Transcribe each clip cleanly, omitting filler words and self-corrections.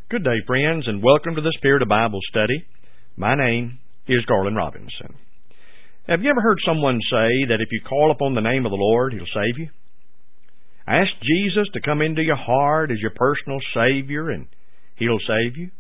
Good day, friends, and welcome to the Spirit of Bible Study. My name is Garland Robinson. Have you ever heard someone say that if you call upon the name of the Lord, He'll save you? Ask Jesus to come into your heart as your personal Savior, and He'll save you.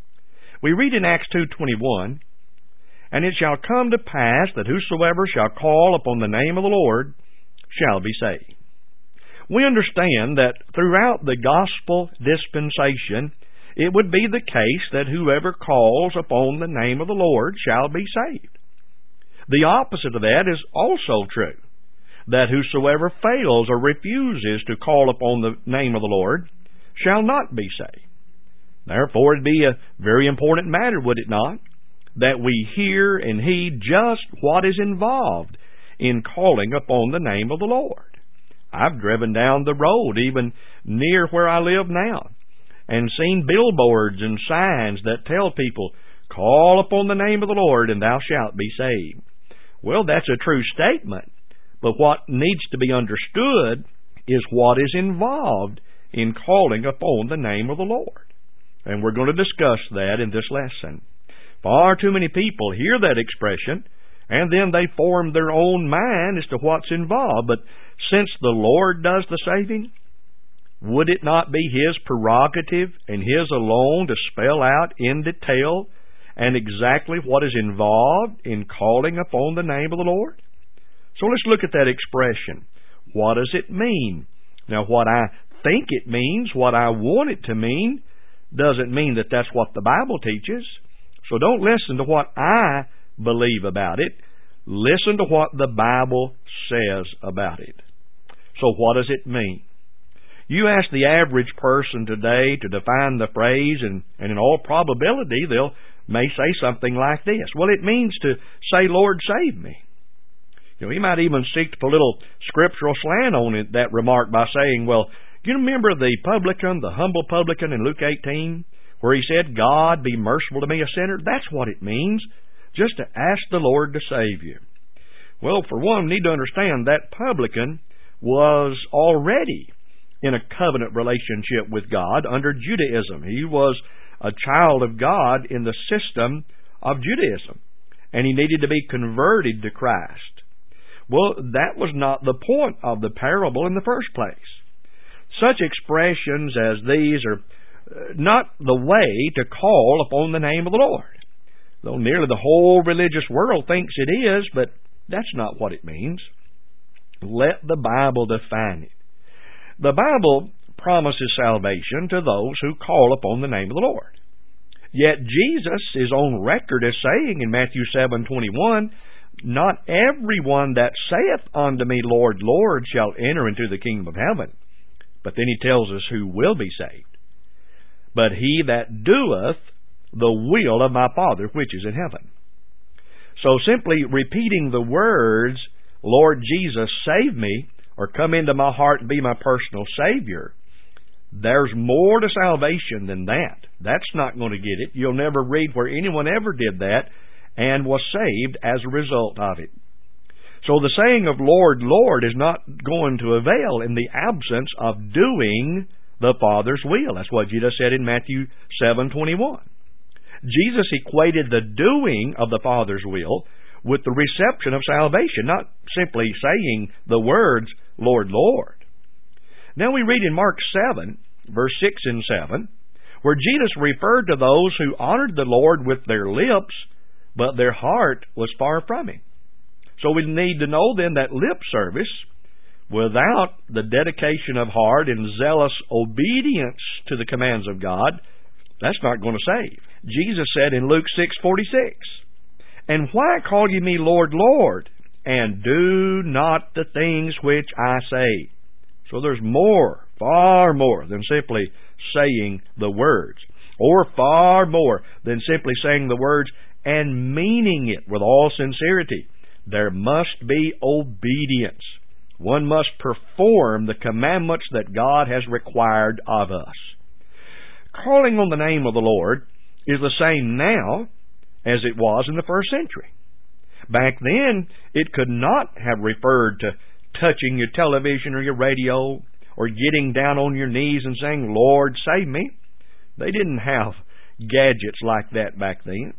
We read in Acts 2:21, "And it shall come to pass that whosoever shall call upon the name of the Lord shall be saved." We understand that throughout the gospel dispensation, it would be the case that whoever calls upon the name of the Lord shall be saved. The opposite of that is also true, that whosoever fails or refuses to call upon the name of the Lord shall not be saved. Therefore, it would be a very important matter, would it not, that we hear and heed just what is involved in calling upon the name of the Lord. I've driven down the road, even near where I live now, and seen billboards and signs that tell people, "Call upon the name of the Lord, and thou shalt be saved." Well, that's a true statement, but what needs to be understood is what is involved in calling upon the name of the Lord. And we're going to discuss that in this lesson. Far too many people hear that expression, and then they form their own mind as to what's involved. But since the Lord does the saving, would it not be His prerogative and His alone to spell out in detail and exactly what is involved in calling upon the name of the Lord? So let's look at that expression. What does it mean? Now, what I think it means, what I want it to mean, doesn't mean that that's what the Bible teaches. So don't listen to what I believe about it. Listen to what the Bible says about it. So what does it mean? You ask the average person today to define the phrase, and in all probability they'll may say something like this. Well, it means to say, "Lord, save me." He might even seek to put a little scriptural slant on it, that remark, by saying, well, you remember the publican, the humble publican in Luke 18, where he said, "God, be merciful to me, a sinner"? That's what it means, just to ask the Lord to save you. Well, for one, we need to understand that publican was already in a covenant relationship with God under Judaism. He was a child of God in the system of Judaism, and he needed to be converted to Christ. Well, that was not the point of the parable in the first place. Such expressions as these are not the way to call upon the name of the Lord, though nearly the whole religious world thinks it is, but that's not what it means. Let the Bible define it. The Bible promises salvation to those who call upon the name of the Lord. Yet Jesus is on record as saying in Matthew 7:21, "Not everyone that saith unto me, Lord, Lord, shall enter into the kingdom of heaven." But then He tells us who will be saved. "But he that doeth the will of my Father which is in heaven." So simply repeating the words, "Lord Jesus, save me," or "come into my heart and be my personal Savior," there's more to salvation than that. That's not going to get it. You'll never read where anyone ever did that and was saved as a result of it. So the saying of "Lord, Lord" is not going to avail in the absence of doing the Father's will. That's what Jesus said in Matthew 7:21. Jesus equated the doing of the Father's will with the reception of salvation, not simply saying the words, "Lord, Lord." Now we read in Mark 7, verse 6 and 7, where Jesus referred to those who honored the Lord with their lips, but their heart was far from Him. So we need to know then that lip service, without the dedication of heart and zealous obedience to the commands of God, that's not going to save. Jesus said in Luke 6:46, "And why call ye me Lord, Lord, and do not the things which I say?" So there's more, far more than simply saying the words, or far more than simply saying the words and meaning it with all sincerity. There must be obedience. One must perform the commandments that God has required of us. Calling on the name of the Lord is the same now as it was in the first century. Back then, it could not have referred to touching your television or your radio or getting down on your knees and saying, "Lord, save me." They didn't have gadgets like that back then.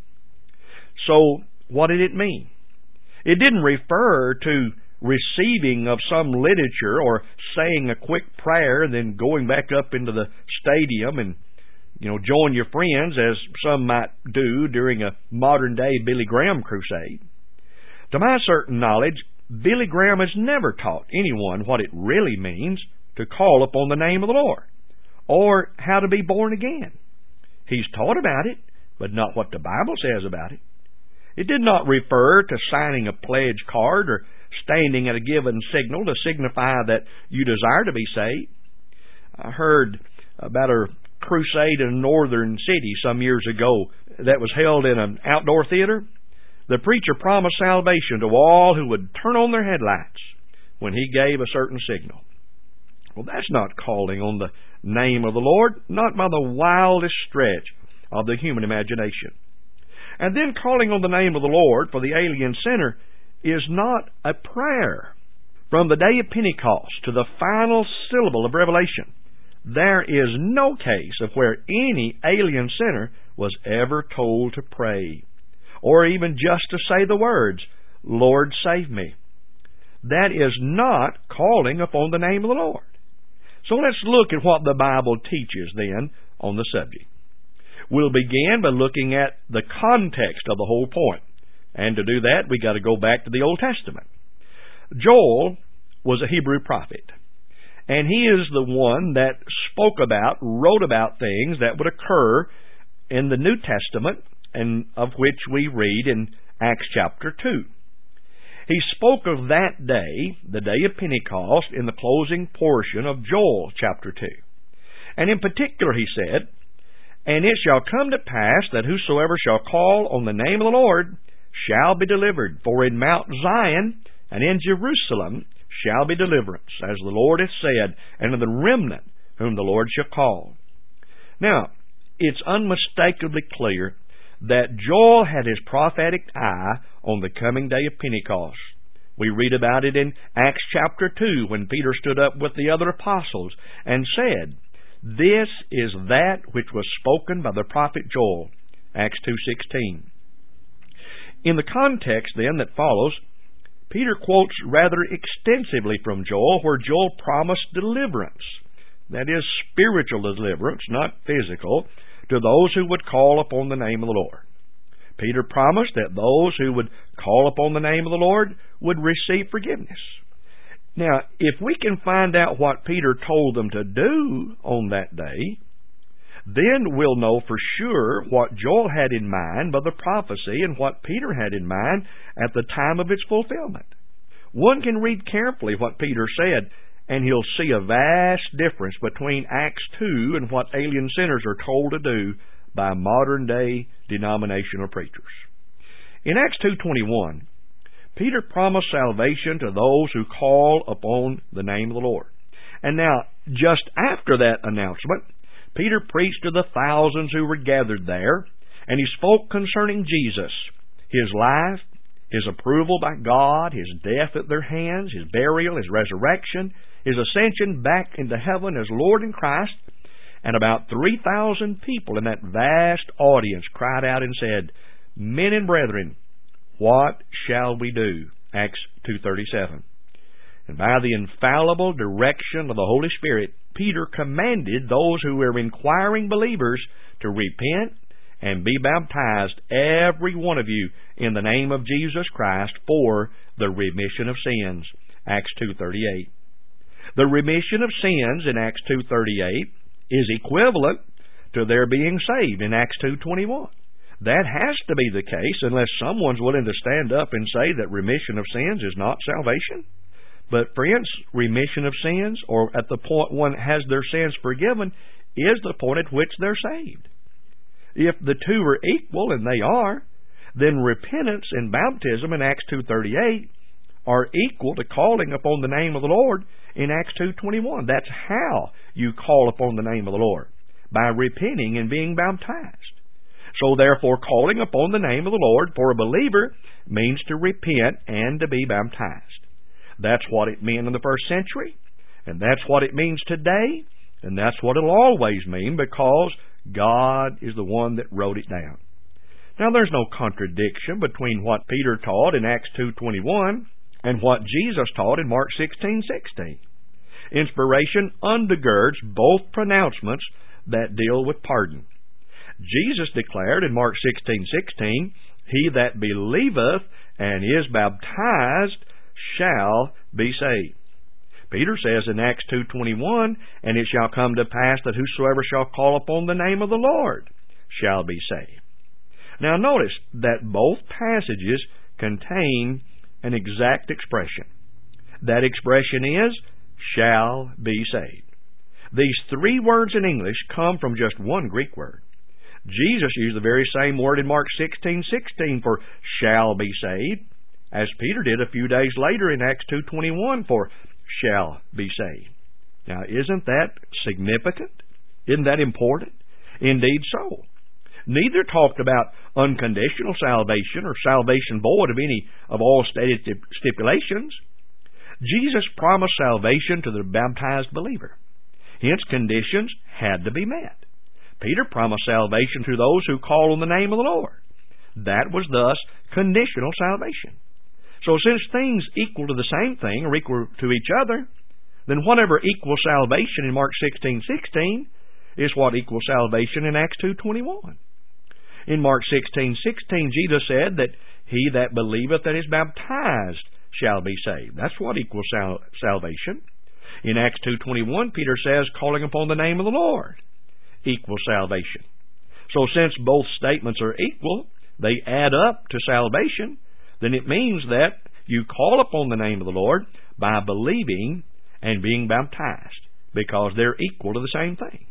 So what did it mean? It didn't refer to receiving of some literature or saying a quick prayer and then going back up into the stadium and join your friends, as some might do during a modern-day Billy Graham crusade. To my certain knowledge, Billy Graham has never taught anyone what it really means to call upon the name of the Lord, or how to be born again. He's taught about it, but not what the Bible says about it. It did not refer to signing a pledge card or standing at a given signal to signify that you desire to be saved. I heard about a crusade in a northern city some years ago that was held in an outdoor theater. The preacher promised salvation to all who would turn on their headlights when he gave a certain signal. Well, that's not calling on the name of the Lord, not by the wildest stretch of the human imagination. And then calling on the name of the Lord for the alien sinner is not a prayer. From the day of Pentecost to the final syllable of Revelation, there is no case of where any alien sinner was ever told to pray, or even just to say the words, "Lord, save me." That is not calling upon the name of the Lord. So let's look at what the Bible teaches then on the subject. We'll begin by looking at the context of the whole point. And to do that, we've got to go back to the Old Testament. Joel was a Hebrew prophet. And he is the one that wrote about things that would occur in the New Testament, and of which we read in Acts chapter 2. He spoke of that day, the day of Pentecost, in the closing portion of Joel chapter 2. And in particular he said, "And it shall come to pass that whosoever shall call on the name of the Lord shall be delivered. For in Mount Zion and in Jerusalem shall be deliverance, as the Lord hath said, and of the remnant whom the Lord shall call." Now, it's unmistakably clear that Joel had his prophetic eye on the coming day of Pentecost. We read about it in Acts chapter 2 when Peter stood up with the other apostles and said, "This is that which was spoken by the prophet Joel." Acts 2:16. In the context then that follows, Peter quotes rather extensively from Joel, where Joel promised deliverance. That is, spiritual deliverance, not physical, to those who would call upon the name of the Lord. Peter promised that those who would call upon the name of the Lord would receive forgiveness. Now, if we can find out what Peter told them to do on that day, then we'll know for sure what Joel had in mind by the prophecy and what Peter had in mind at the time of its fulfillment. One can read carefully what Peter said, and he'll see a vast difference between Acts 2 and what alien sinners are told to do by modern-day denominational preachers. In Acts 2:21, Peter promised salvation to those who call upon the name of the Lord. And now, just after that announcement, Peter preached to the thousands who were gathered there, and he spoke concerning Jesus, His life, His approval by God, His death at their hands, His burial, His resurrection, His ascension back into heaven as Lord and Christ. And about 3,000 people in that vast audience cried out and said, "Men and brethren, what shall we do?" Acts 2:37. And by the infallible direction of the Holy Spirit, Peter commanded those who were inquiring believers to repent and be baptized, every one of you, in the name of Jesus Christ for the remission of sins. Acts 2:38. The remission of sins in Acts 2:38 is equivalent to their being saved in Acts 2:21. That has to be the case unless someone's willing to stand up and say that remission of sins is not salvation. But friends, remission of sins, or at the point one has their sins forgiven, is the point at which they're saved. If the two are equal, and they are, then repentance and baptism in Acts 2:38 are equal to calling upon the name of the Lord in Acts 2:21. That's how you call upon the name of the Lord, by repenting and being baptized. So therefore, calling upon the name of the Lord for a believer means to repent and to be baptized. That's what it meant in the first century, and that's what it means today, and that's what it'll always mean, because God is the one that wrote it down. Now, there's no contradiction between what Peter taught in Acts 2:21 and what Jesus taught in Mark 16:16. Inspiration undergirds both pronouncements that deal with pardon. Jesus declared in Mark 16:16, "He that believeth and is baptized shall be saved." Peter says in Acts 2:21, "And it shall come to pass that whosoever shall call upon the name of the Lord shall be saved." Now notice that both passages contain an exact expression. That expression is, shall be saved. These three words in English come from just one Greek word. Jesus used the very same word in Mark 16:16 for shall be saved, as Peter did a few days later in Acts 2:21 for shall be saved. Now, isn't that significant? Isn't that important? Indeed so. Neither talked about unconditional salvation or salvation void of any of all stated stipulations. Jesus promised salvation to the baptized believer. Hence, conditions had to be met. Peter promised salvation to those who call on the name of the Lord. That was thus conditional salvation. So since things equal to the same thing or equal to each other, then whatever equals salvation in Mark 16:16 is what equals salvation in Acts 2:21. In Mark 16:16, Jesus said that he that believeth and is baptized shall be saved. That's what equals salvation. In Acts 2:21, Peter says, calling upon the name of the Lord equals salvation. So since both statements are equal, they add up to salvation, then it means that you call upon the name of the Lord by believing and being baptized, because they're equal to the same thing.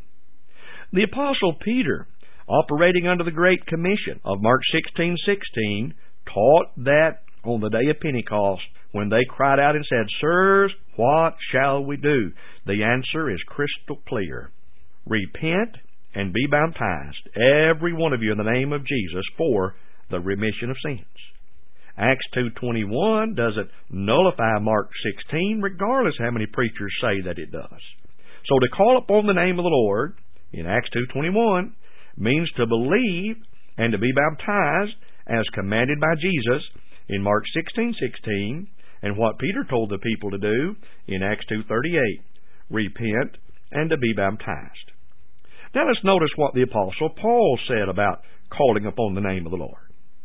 The Apostle Peter, operating under the Great Commission of Mark 16:16, taught that on the day of Pentecost, when they cried out and said, "Sirs, what shall we do?" The answer is crystal clear. Repent and be baptized, every one of you, in the name of Jesus, for the remission of sins. Acts 2:21 doesn't nullify Mark 16, regardless how many preachers say that it does. So to call upon the name of the Lord in Acts 2:21 means to believe and to be baptized as commanded by Jesus in Mark 16:16, and what Peter told the people to do in Acts 2:38, repent and to be baptized. Now let's notice what the Apostle Paul said about calling upon the name of the Lord.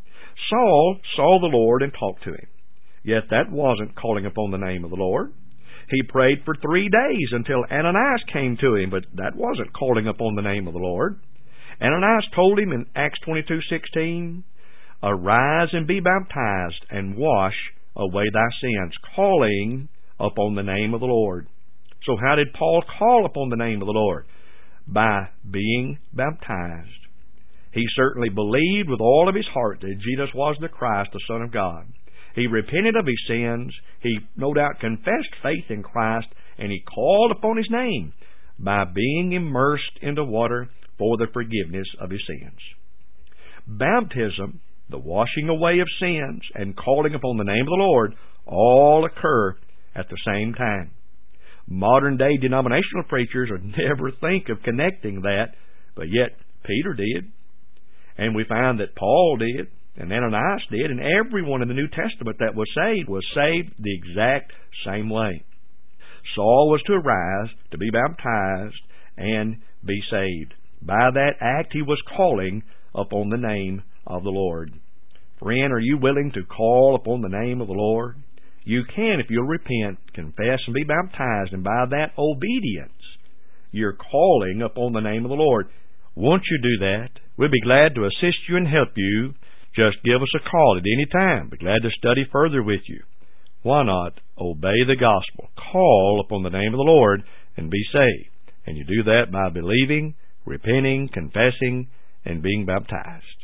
Saul saw the Lord and talked to him, yet that wasn't calling upon the name of the Lord. He prayed for 3 days until Ananias came to him, but that wasn't calling upon the name of the Lord. Ananias told him in Acts 22:16, "Arise and be baptized and wash away thy sins," calling upon the name of the Lord. So how did Paul call upon the name of the Lord? By being baptized. He certainly believed with all of his heart that Jesus was the Christ, the Son of God. He repented of his sins. He no doubt confessed faith in Christ, and he called upon his name by being immersed into water for the forgiveness of his sins. Baptism, the washing away of sins, and calling upon the name of the Lord all occur at the same time. Modern-day denominational preachers would never think of connecting that, but yet Peter did. And we find that Paul did, and Ananias did, and everyone in the New Testament that was saved the exact same way. Saul was to arise, to be baptized, and be saved. By that act, he was calling upon the name of the Lord. Friend, are you willing to call upon the name of the Lord? You can if you'll repent, confess, and be baptized, and by that obedience, you're calling upon the name of the Lord. Won't you do that? We'll be glad to assist you and help you. Just give us a call at any time. Be glad to study further with you. Why not obey the gospel? Call upon the name of the Lord and be saved. And you do that by believing, repenting, confessing, and being baptized.